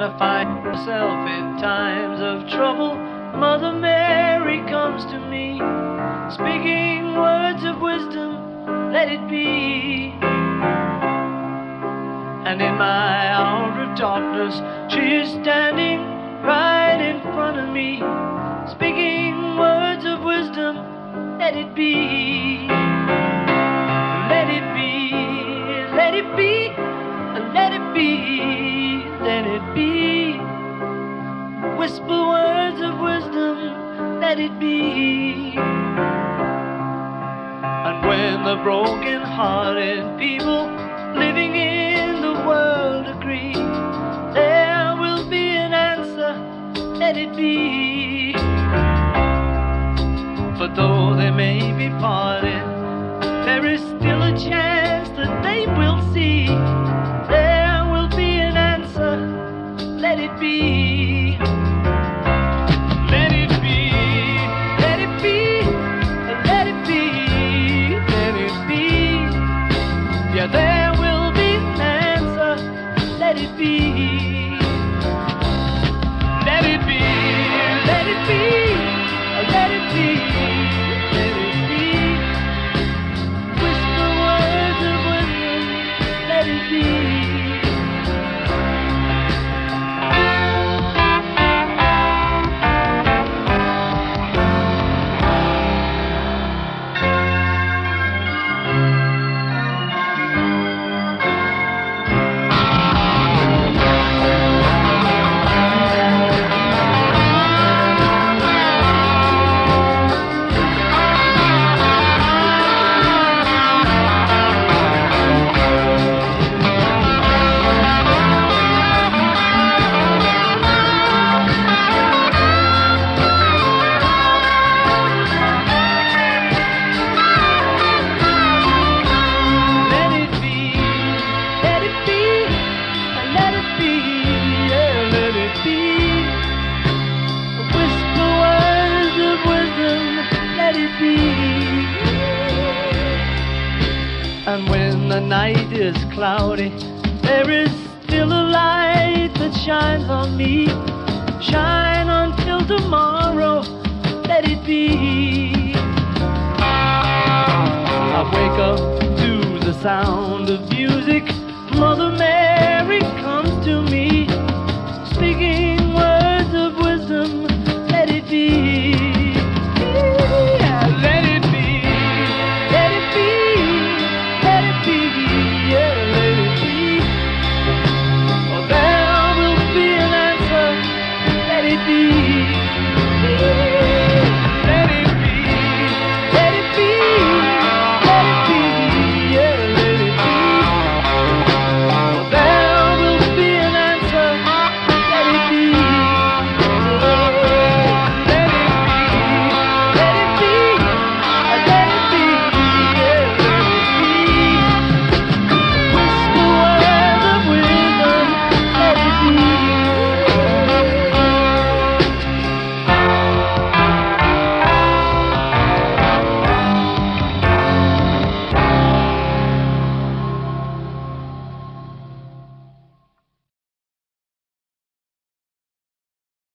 I find myself in times of trouble, Mother Mary comes to me, speaking words of wisdom, let it be. And in my hour of darkness, she is standing right in front of me, speaking words of wisdom, let it be. Let it be, let it be, let it be, let it be. Whisper words of wisdom, let it be. And when the broken-hearted people living in the world agree, there will be an answer, let it be. For though they may be parted, there is still a chance that they will see. There will be an answer, let it be. Let it be, let it be, let it be, let it be. Yeah, there will be an answer, let it be. Let it be, let it be, let it be. And when the night is cloudy, there is still a light that shines on me. Shine until tomorrow, let it be. I wake up to the sound of